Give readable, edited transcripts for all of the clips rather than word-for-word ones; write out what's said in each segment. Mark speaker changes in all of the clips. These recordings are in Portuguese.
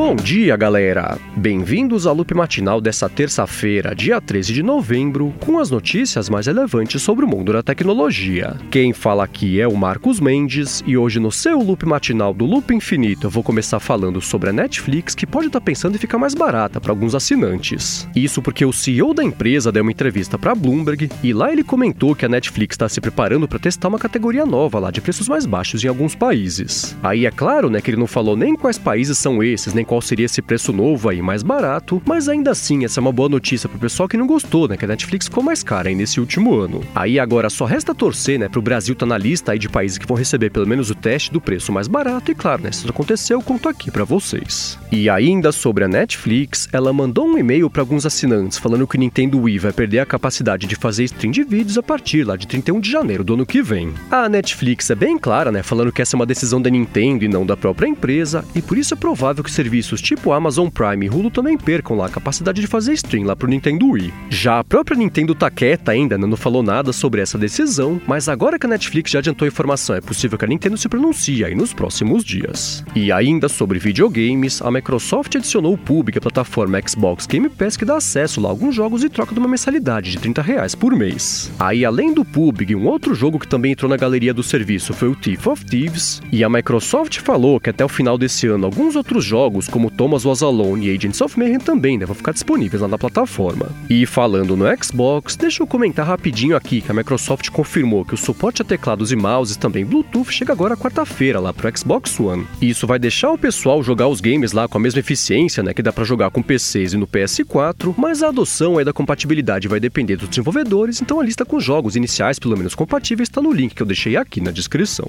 Speaker 1: Bom dia, galera! Bem-vindos ao Loop Matinal dessa terça-feira, dia 13 de novembro, com as notícias mais relevantes sobre o mundo da tecnologia. Quem fala aqui é o Marcos Mendes, e hoje no seu Loop Matinal do Loop Infinito eu vou começar falando sobre a Netflix, que pode estar pensando em ficar mais barata para alguns assinantes. Isso porque o CEO da empresa deu uma entrevista para a Bloomberg, e lá ele comentou que a Netflix está se preparando para testar uma categoria nova lá de preços mais baixos em alguns países. Aí é claro, que ele não falou nem quais países são esses, nem qual seria esse preço novo aí mais barato, mas ainda assim essa é uma boa notícia pro pessoal que não gostou, que a Netflix ficou mais cara aí nesse último ano. Aí agora só resta torcer, pro Brasil tá na lista aí de países que vão receber pelo menos o teste do preço mais barato, e claro, se isso acontecer eu conto aqui pra vocês. E ainda sobre a Netflix, ela mandou um e-mail pra alguns assinantes falando que o Nintendo Wii vai perder a capacidade de fazer stream de vídeos a partir lá de 31 de janeiro do ano que vem. A Netflix é bem clara, falando que essa é uma decisão da Nintendo e não da própria empresa, e por isso é provável que serviços tipo Amazon Prime e Hulu também percam lá a capacidade de fazer stream lá pro Nintendo Wii. Já a própria Nintendo tá quieta ainda, não falou nada sobre essa decisão, mas agora que a Netflix já adiantou a informação, é possível que a Nintendo se pronuncie aí nos próximos dias. E ainda sobre videogames, a Microsoft adicionou o PUBG, a plataforma Xbox Game Pass, que dá acesso lá a alguns jogos e troca de uma mensalidade de R$30 por mês. Aí além do PUBG, um outro jogo que também entrou na galeria do serviço foi o Thief of Thieves, e a Microsoft falou que até o final desse ano alguns outros jogos como Thomas Was Alone e Agents of Mayhem também vão ficar disponíveis lá na plataforma. E falando no Xbox, deixa eu comentar rapidinho aqui que a Microsoft confirmou que o suporte a teclados e mouses também Bluetooth chega agora quarta-feira lá pro Xbox One. E isso vai deixar o pessoal jogar os games lá com a mesma eficiência, que dá pra jogar com PCs e no PS4, mas a adoção aí da compatibilidade vai depender dos desenvolvedores, então a lista com jogos iniciais, pelo menos compatíveis, está no link que eu deixei aqui na descrição.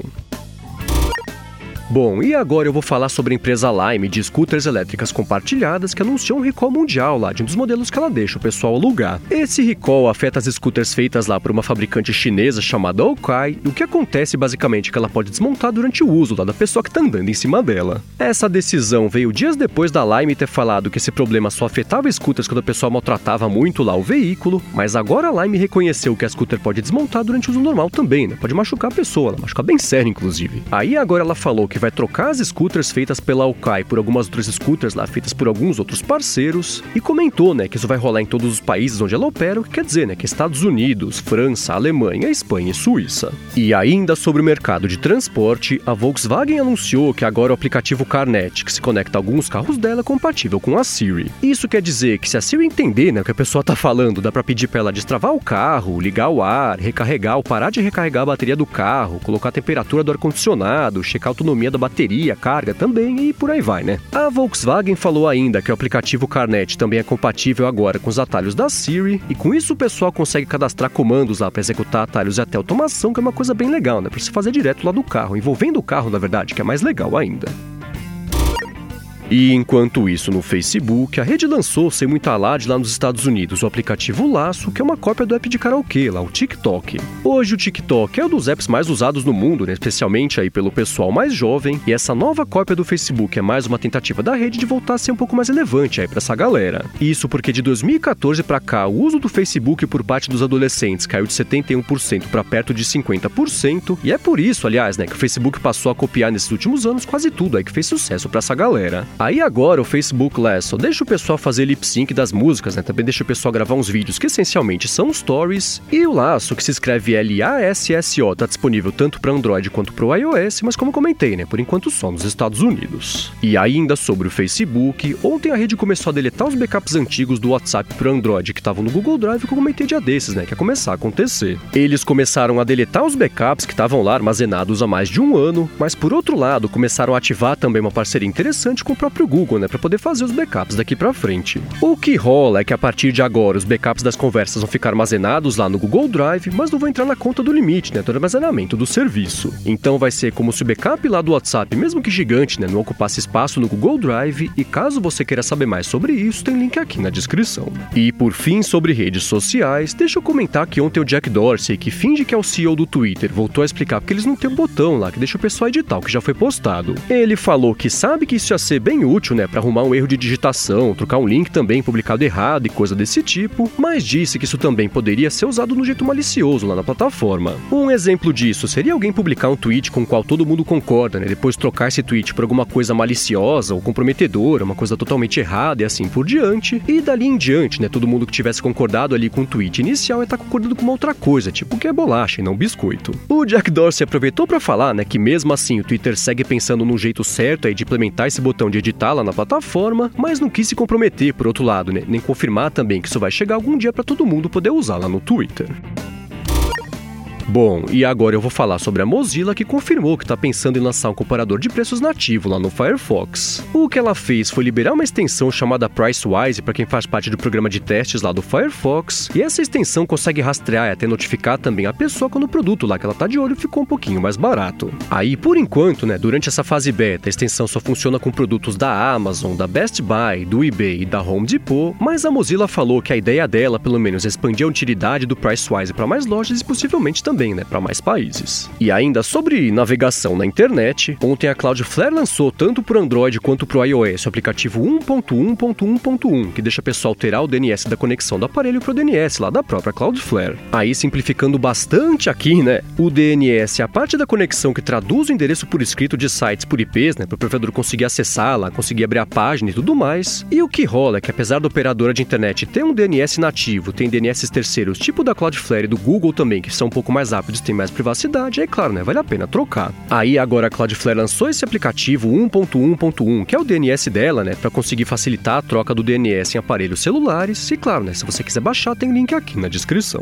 Speaker 1: Bom, e agora eu vou falar sobre a empresa Lime de scooters elétricas compartilhadas que anunciou um recall mundial lá de um dos modelos que ela deixa o pessoal alugar. Esse recall afeta as scooters feitas lá por uma fabricante chinesa chamada Okai, e o que acontece basicamente é que ela pode desmontar durante o uso lá da pessoa que está andando em cima dela. Essa decisão veio dias depois da Lime ter falado que esse problema só afetava scooters quando a pessoa maltratava muito lá o veículo, mas agora a Lime reconheceu que a scooter pode desmontar durante o uso normal também, pode machucar a pessoa, machucar bem sério inclusive. Aí agora ela falou que vai trocar as scooters feitas pela Okai por algumas outras scooters lá feitas por alguns outros parceiros, e comentou, que isso vai rolar em todos os países onde ela opera, o que quer dizer, que Estados Unidos, França, Alemanha, Espanha e Suíça. E ainda sobre o mercado de transporte, a Volkswagen anunciou que agora o aplicativo CarNet, que se conecta a alguns carros dela, é compatível com a Siri. Isso quer dizer que se a Siri entender, o que a pessoa tá falando, dá pra pedir pra ela destravar o carro, ligar o ar, recarregar ou parar de recarregar a bateria do carro, colocar a temperatura do ar-condicionado, checar a autonomia da bateria, carga também, e por aí vai, A Volkswagen falou ainda que o aplicativo CarNet também é compatível agora com os atalhos da Siri, e com isso o pessoal consegue cadastrar comandos lá para executar atalhos e até automação, que é uma coisa bem legal, para você fazer direto lá do carro, envolvendo o carro, na verdade, que é mais legal ainda. E enquanto isso, no Facebook, a rede lançou, sem muito alarde lá nos Estados Unidos, o aplicativo Laço, que é uma cópia do app de karaokê, lá o TikTok. Hoje o TikTok é um dos apps mais usados no mundo, especialmente aí pelo pessoal mais jovem, e essa nova cópia do Facebook é mais uma tentativa da rede de voltar a ser um pouco mais relevante aí pra essa galera. Isso porque de 2014 pra cá, o uso do Facebook por parte dos adolescentes caiu de 71% para perto de 50%, e é por isso, aliás, que o Facebook passou a copiar nesses últimos anos quase tudo aí que fez sucesso pra essa galera. Aí agora o Facebook Lasso deixa o pessoal fazer lip sync das músicas, também deixa o pessoal gravar uns vídeos que essencialmente são stories, e o Lasso, que se escreve L-A-S-S-O, tá disponível tanto para Android quanto para o iOS, mas como comentei, por enquanto só nos Estados Unidos. E ainda sobre o Facebook, ontem a rede começou a deletar os backups antigos do WhatsApp para Android que estavam no Google Drive, que eu comentei dia desses, que ia começar a acontecer. Eles começaram a deletar os backups que estavam lá armazenados há mais de um ano, mas por outro lado começaram a ativar também uma parceria interessante com o próprio Google, para poder fazer os backups daqui pra frente. O que rola é que a partir de agora os backups das conversas vão ficar armazenados lá no Google Drive, mas não vão entrar na conta do limite, do armazenamento do serviço. Então vai ser como se o backup lá do WhatsApp, mesmo que gigante, não ocupasse espaço no Google Drive, e caso você queira saber mais sobre isso, tem link aqui na descrição. E por fim, sobre redes sociais, deixa eu comentar que ontem o Jack Dorsey, que finge que é o CEO do Twitter, voltou a explicar porque eles não têm um botão lá que deixa o pessoal editar o que já foi postado. Ele falou que sabe que isso ia ser bem bem útil, né, para arrumar um erro de digitação, trocar um link também publicado errado e coisa desse tipo, mas disse que isso também poderia ser usado no jeito malicioso lá na plataforma. Um exemplo disso seria alguém publicar um tweet com o qual todo mundo concorda, né, depois trocar esse tweet por alguma coisa maliciosa ou comprometedora, uma coisa totalmente errada e assim por diante, e dali em diante, né, todo mundo que tivesse concordado ali com o tweet inicial ia estar concordando com uma outra coisa, tipo que é bolacha e não biscoito. O Jack Dorsey aproveitou para falar, né, que mesmo assim o Twitter segue pensando num jeito certo aí de implementar esse botão de editar lá na plataforma, mas não quis se comprometer por outro lado, né, nem confirmar também que isso vai chegar algum dia para todo mundo poder usar lá no Twitter. Bom, e agora eu vou falar sobre a Mozilla, que confirmou que está pensando em lançar um comparador de preços nativo lá no Firefox. O que ela fez foi liberar uma extensão chamada Pricewise para quem faz parte do programa de testes lá do Firefox, e essa extensão consegue rastrear e até notificar também a pessoa quando o produto lá que ela tá de olho ficou um pouquinho mais barato. Aí, por enquanto, né, durante essa fase beta, a extensão só funciona com produtos da Amazon, da Best Buy, do eBay e da Home Depot, mas a Mozilla falou que a ideia dela, pelo menos, é expandir a utilidade do Pricewise para mais lojas e possivelmente também, né, para mais países. E ainda sobre navegação na internet, ontem a Cloudflare lançou tanto para o Android quanto para o iOS o aplicativo 1.1.1.1, que deixa a pessoa alterar o DNS da conexão do aparelho para o DNS lá da própria Cloudflare. Aí, simplificando bastante aqui, né, o DNS é a parte da conexão que traduz o endereço por escrito de sites por IPs, né, para o provedor conseguir acessá-la, conseguir abrir a página e tudo mais. E o que rola é que, apesar da operadora de internet ter um DNS nativo, tem DNS terceiros tipo da Cloudflare e do Google também, que são um pouco mais rápidos, tem mais privacidade, aí claro, né, vale a pena trocar. Aí agora a Cloudflare lançou esse aplicativo 1.1.1, que é o DNS dela, né, para conseguir facilitar a troca do DNS em aparelhos celulares, e claro, né, se você quiser baixar, tem link aqui na descrição.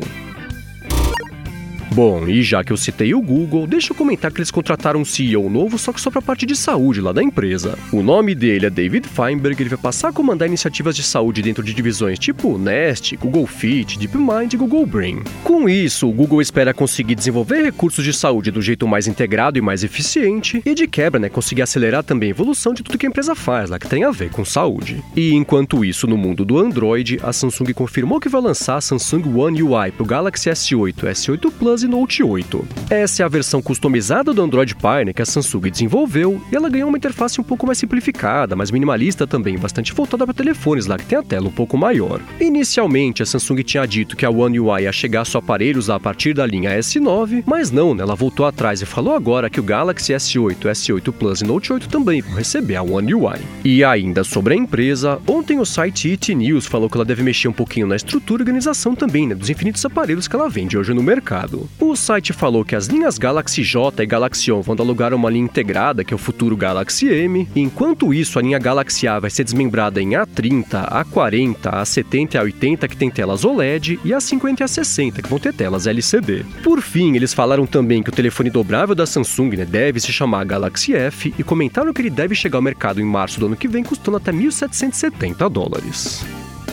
Speaker 1: Bom, e já que eu citei o Google, deixa eu comentar que eles contrataram um CEO novo, só que só para a parte de saúde lá da empresa. O nome dele é David Feinberg, ele vai passar a comandar iniciativas de saúde dentro de divisões tipo Nest, Google Fit, DeepMind e Google Brain. Com isso, o Google espera conseguir desenvolver recursos de saúde do jeito mais integrado e mais eficiente, e de quebra, né, conseguir acelerar também a evolução de tudo que a empresa faz lá que tem a ver com saúde. E enquanto isso, no mundo do Android, a Samsung confirmou que vai lançar a Samsung One UI para o Galaxy S8, S8 Plus e Note 8. Essa é a versão customizada do Android Pie, né, que a Samsung desenvolveu, e ela ganhou uma interface um pouco mais simplificada, mais minimalista também, bastante voltada para telefones lá que tem a tela um pouco maior. Inicialmente, a Samsung tinha dito que a One UI ia chegar só a aparelhos lá a partir da linha S9, mas não, né, ela voltou atrás e falou agora que o Galaxy S8, S8 Plus e Note 8 também vão receber a One UI. E ainda sobre a empresa, ontem o site IT News falou que ela deve mexer um pouquinho na estrutura e organização também, né, dos infinitos aparelhos que ela vende hoje no mercado. O site falou que as linhas Galaxy J e Galaxy On vão dar lugar a uma linha integrada, que é o futuro Galaxy M. Enquanto isso, a linha Galaxy A vai ser desmembrada em A30, A40, A70 e A80, que tem telas OLED, e A50 e A60, que vão ter telas LCD. Por fim, eles falaram também que o telefone dobrável da Samsung, né, deve se chamar Galaxy F, e comentaram que ele deve chegar ao mercado em março do ano que vem, custando até $1.770.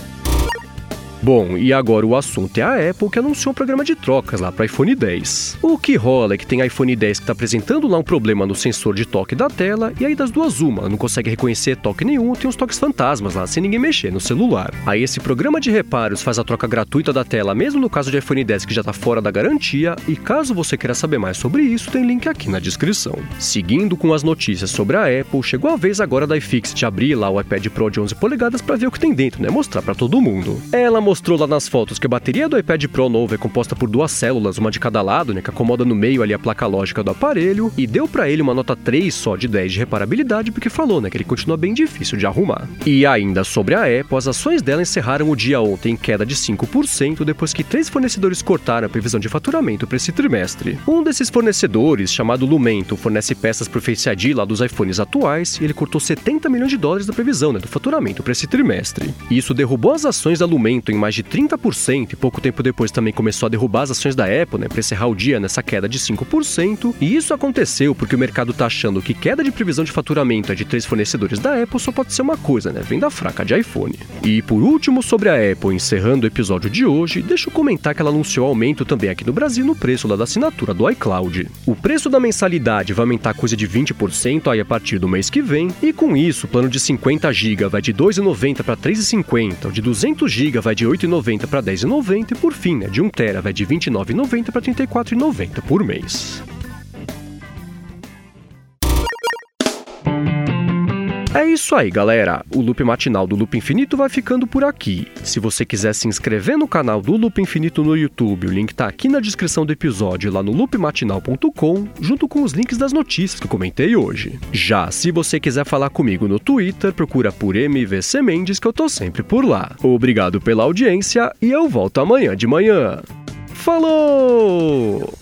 Speaker 1: Bom, e agora o assunto é a Apple, que anunciou um programa de trocas lá para iPhone X. O que rola é que tem iPhone X que está apresentando lá um problema no sensor de toque da tela, e aí das duas uma, não consegue reconhecer toque nenhum, tem uns toques fantasmas lá, sem ninguém mexer no celular. Aí esse programa de reparos faz a troca gratuita da tela, mesmo no caso de iPhone X que já está fora da garantia, e caso você queira saber mais sobre isso, tem link aqui na descrição. Seguindo com as notícias sobre a Apple, chegou a vez agora da iFixit abrir lá o iPad Pro de 11 polegadas para ver o que tem dentro, né, mostrar para todo mundo. Ela mostrou lá nas fotos que a bateria do iPad Pro novo é composta por duas células, uma de cada lado, né, que acomoda no meio ali a placa lógica do aparelho, e deu pra ele uma nota 3 só de 10 de reparabilidade, porque falou, né, que ele continua bem difícil de arrumar. E ainda sobre a Apple, as ações dela encerraram o dia ontem em queda de 5%, depois que 3 fornecedores cortaram a previsão de faturamento para esse trimestre. Um desses fornecedores, chamado Lumento, fornece peças pro Face ID lá dos iPhones atuais, e ele cortou $70 milhões da previsão, né, do faturamento para esse trimestre. E isso derrubou as ações da Lumento em mais de 30%, e pouco tempo depois também começou a derrubar as ações da Apple, né, para encerrar o dia nessa queda de 5%, e isso aconteceu porque o mercado tá achando que queda de previsão de faturamento de 3 fornecedores da Apple só pode ser uma coisa, né, venda fraca de iPhone. E por último, sobre a Apple, encerrando o episódio de hoje, deixa eu comentar que ela anunciou aumento também aqui no Brasil no preço lá da assinatura do iCloud. O preço da mensalidade vai aumentar coisa de 20% aí a partir do mês que vem, e com isso, o plano de 50 GB vai de R$ 2,90 para R$ 3,50, o de 200 GB vai de R$ 8,90 para R$ 10,90 e por fim, né, de 1 TB vai de R$ 29,90 para R$ 34,90 por mês. É isso aí, galera. O Loop Matinal do Loop Infinito vai ficando por aqui. Se você quiser se inscrever no canal do Loop Infinito no YouTube, o link tá aqui na descrição do episódio, lá no loopmatinal.com, junto com os links das notícias que eu comentei hoje. Já se você quiser falar comigo no Twitter, procura por MVC Mendes, que eu tô sempre por lá. Obrigado pela audiência e eu volto amanhã de manhã. Falou!